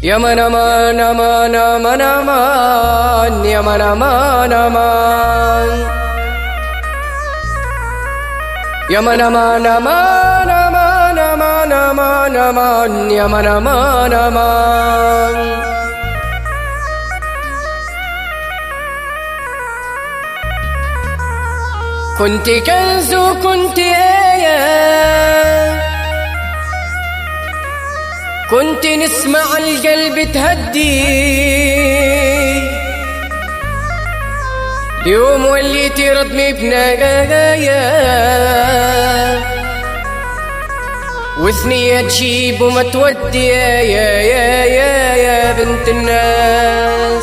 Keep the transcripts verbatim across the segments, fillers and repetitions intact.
يا من امان امان امان امان يا من امان امان يا من امان امان امان امان امان امان يا من امان امان كنت كنز وكنت آية، كنت نسمع القلب تهدي، اليوم وليتي ردمي بنايا وثنية تجيب وما تودي يا يا يا يا يا بنت الناس.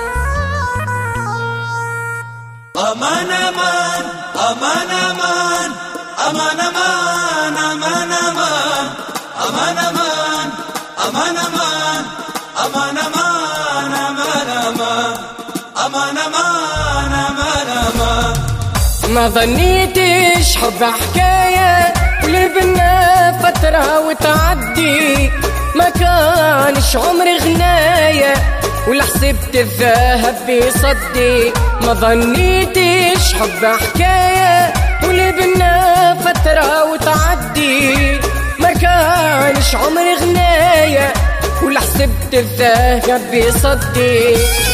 أمان أمان أمان أمان أمان أمان أمان أمان أمان أمان أمان أمان أمان أمان أمان أمان أمان أمان. ما ظنيتش حب حكاية ولبنا فترة وتعدي، ما كانش عمري غناية ولا حسبت الذهب بيصدي. ما ظنيتش حب حكاية ولبنا فترة وتعدي، ما كانش عمري غناية ولا حسبت الذهب بيصدي.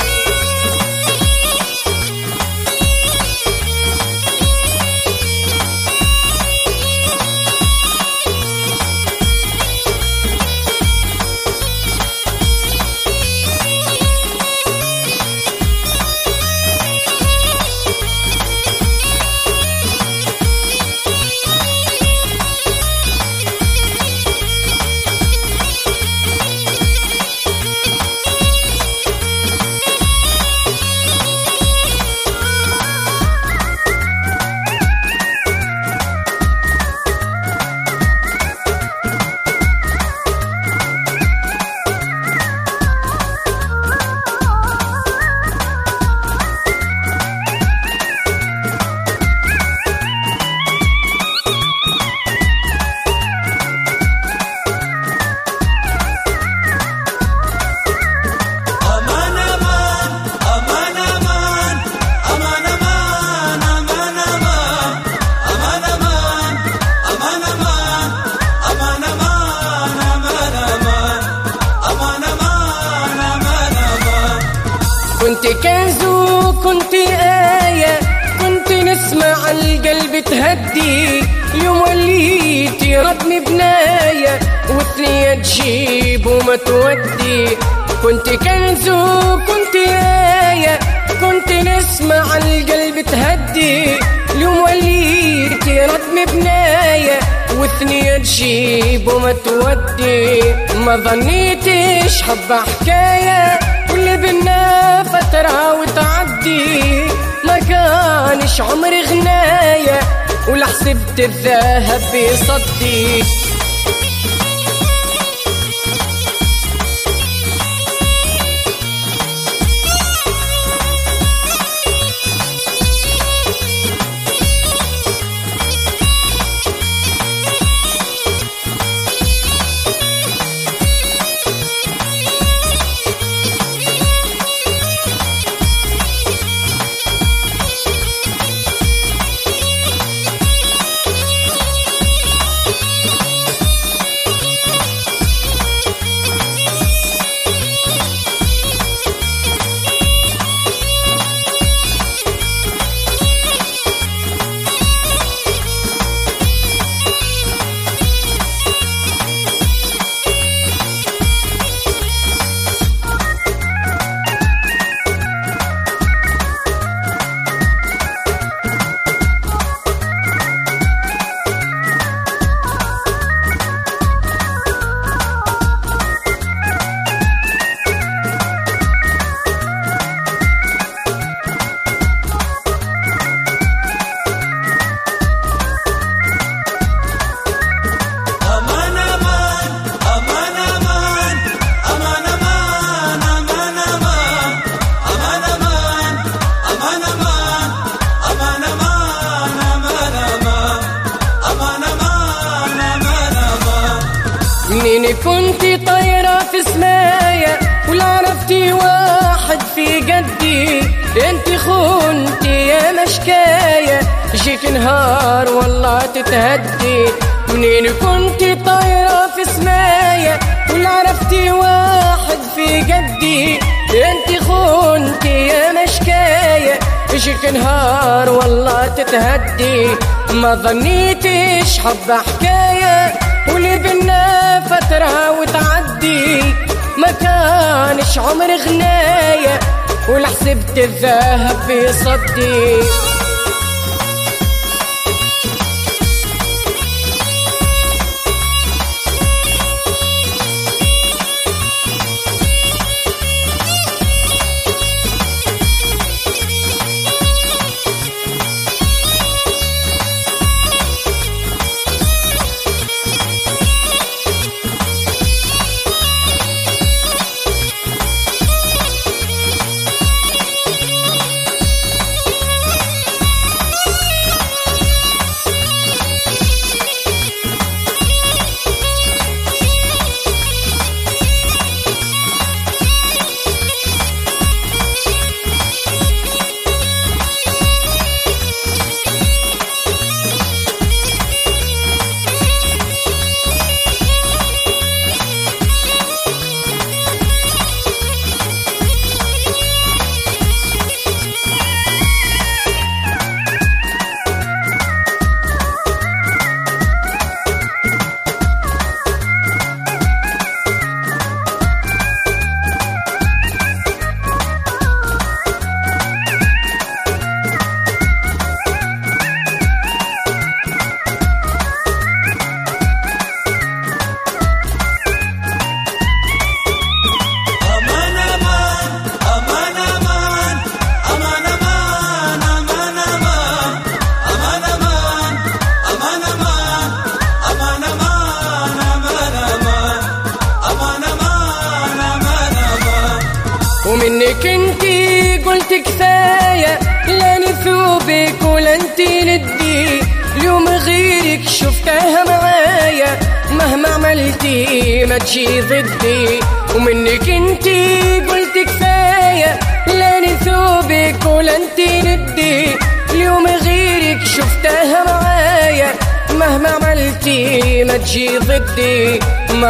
كنت كنز وكنت آية، كنت نسمع القلب تهدي، اليوم وليتي ردمي بناية وثنية تجيب وما تودي. كنت كنز وكنت آية، كنت نسمع القلب تهدي، اليوم وليتي ردمي بناية وثنية تجيب وما تودي. ما ظنيتش حب حكاية واللي بينا فترة وتعدي، ما كانش عمري غناية ولا حسبت الذهب بيصدي. نهار والله تتهدي. منين كنت طايرة في سمايا ولا عرفتي واحد في قدي؟ انت خنتي يا مشكاية اجيك نهار والله تتهدي. ما ظنيتش حب حكاية واللي بينا فترة وتعدي. ما كانش عمر غناية ولا حسبت الذهب بصدي. ومنك انتي قلت كفاية لاني ثوبك ولا انتي ندي. اليوم غيرك شفتها معايا مهما عملتي ما تجي ضدي. ومنك انتي قلت كفاية لاني ثوبك ولا انتي ندي. اليوم غيرك شفتها معايا مهما عملتي ما تجي ضدي. ما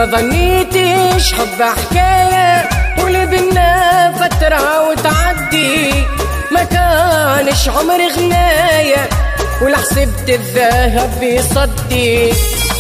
ظنيتش حب حكاية واللي بينا فترة وتعدي. ما كانش عمر غناية ولا حسبت الذهب بصدي.